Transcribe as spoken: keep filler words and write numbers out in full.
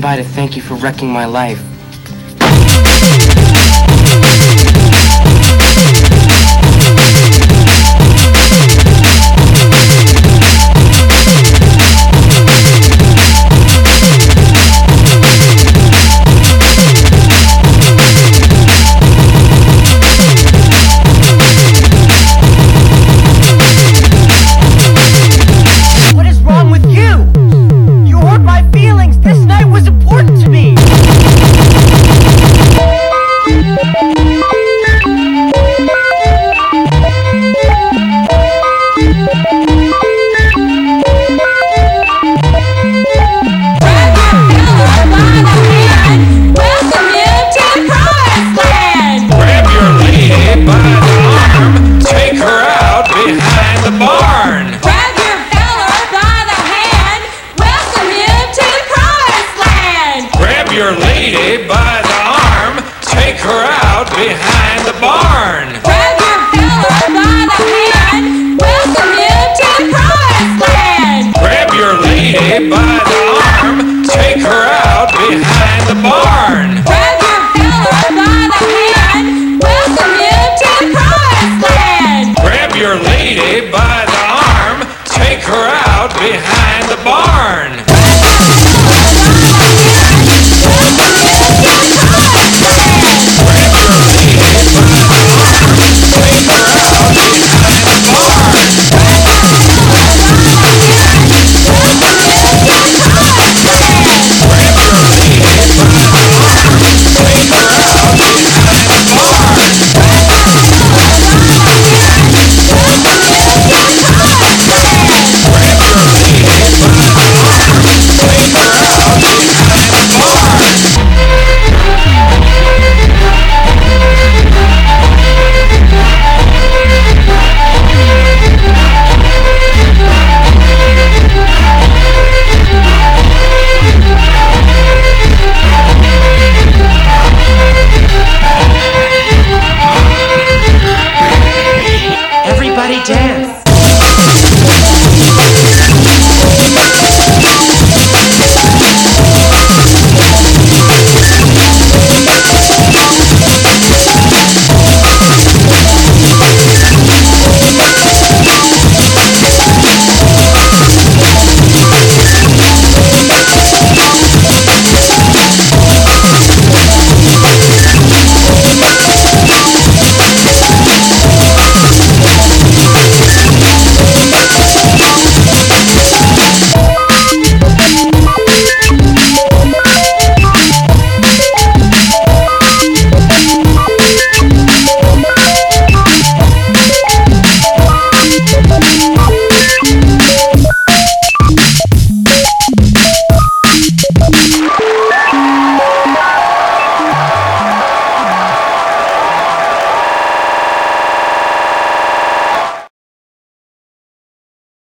by to thank you for wrecking my life. Your lady by the arm, take her out behind the barn. Grab your fella by the hand, welcome him to the promised land. Grab your lady by the arm, take her out behind the barn. Grab your fella by the hand, welcome him to the promised land. Grab your lady by the arm, take her out behind